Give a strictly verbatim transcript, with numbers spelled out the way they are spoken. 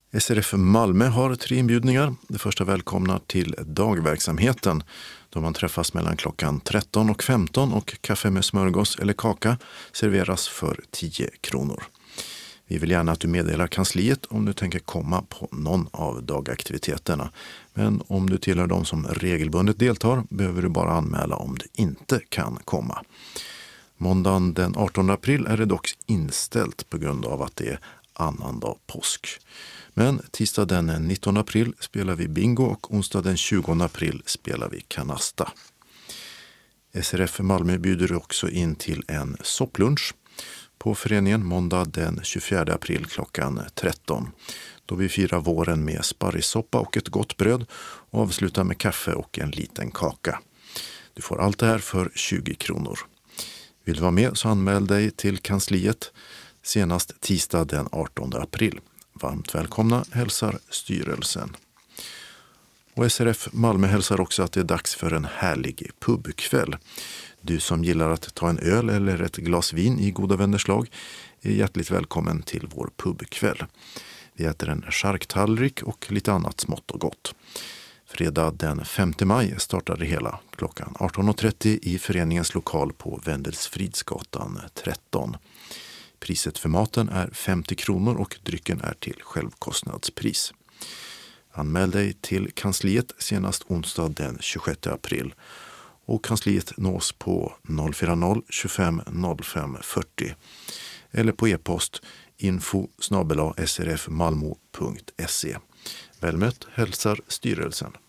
S R F Malmö har tre inbjudningar. Det första välkomnar till dagverksamheten då man träffas mellan klockan tretton och femton och kaffe med smörgås eller kaka serveras för tio kronor. Vi vill gärna att du meddelar kansliet om du tänker komma på någon av dagaktiviteterna. Men om du tillhör de som regelbundet deltar behöver du bara anmäla om du inte kan komma. Måndagen den artonde april är det dock inställt på grund av att det är annandag påsk. Men tisdag den nittonde april spelar vi bingo och onsdag den tjugonde april spelar vi kanasta. S R F Malmö bjuder också in till en sopplunch på föreningen måndag den tjugofjärde april klockan tretton. Då vi firar våren med sparrissoppa och ett gott bröd och avslutar med kaffe och en liten kaka. Du får allt det här för tjugo kronor. Vill du vara med så anmäl dig till kansliet senast tisdag den artonde april. Varmt välkomna hälsar styrelsen. Och S R F Malmö hälsar också att det är dags för en härlig pubkväll. Du som gillar att ta en öl eller ett glas vin i goda vänners lag är hjärtligt välkommen till vår pubkväll. Vi äter en charktallrik och lite annat smått och gott. Fredag den femte maj startar det hela klockan arton och trettio i föreningens lokal på Wendelsfridsgatan tretton. Priset för maten är femtio kronor och drycken är till självkostnadspris. Anmäl dig till kansliet senast onsdag den tjugosjätte april. Och kansliet nås på noll fyra noll tjugofem noll fem fyrtio eller på e-post info snabel-a srfmalmo punkt se. Välmött hälsar styrelsen.